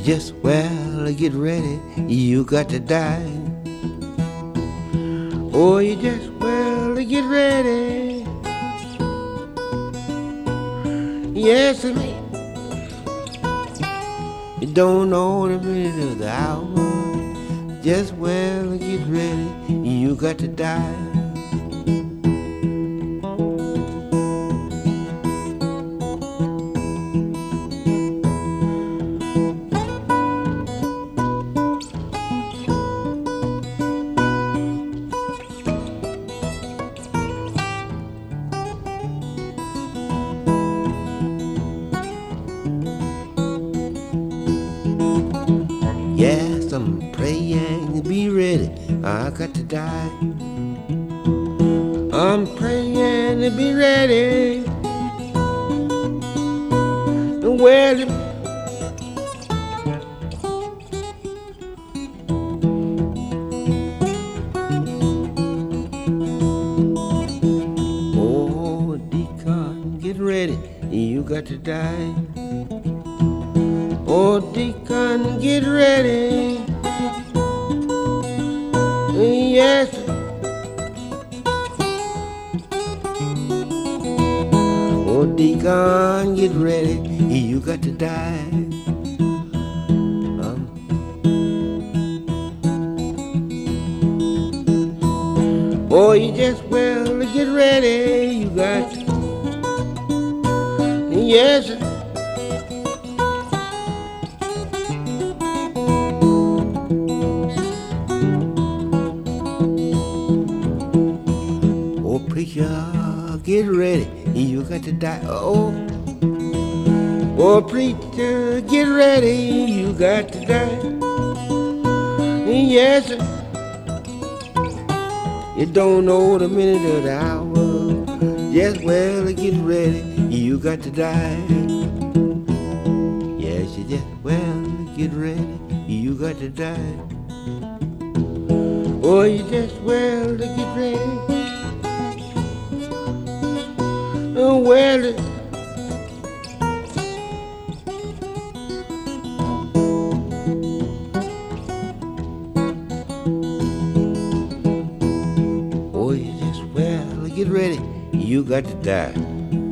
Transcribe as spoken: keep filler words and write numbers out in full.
just well get ready, you got to die. Oh, you just well get ready. Yes, me. You don't know the minute of the hour. Just well get ready, you got to die. Yes, I'm praying to be ready, I got to die. I'm praying to be ready. Well, oh, Deacon, get ready, you got to die. Oh, Deacon, get ready. Yes. Oh, Deacon, get ready. You got to die. Um, oh, you just well get ready. You got to. Yes. Preacher, get ready, you got to die. Oh, oh, preacher, get ready, you got to die. Yes, you don't know the minute or the hour. Yes, well, get ready, you got to die. Yes, you just well get ready, you got to die. Oh, you just well get ready. Oh, well, oh, you just well get ready, you got to die.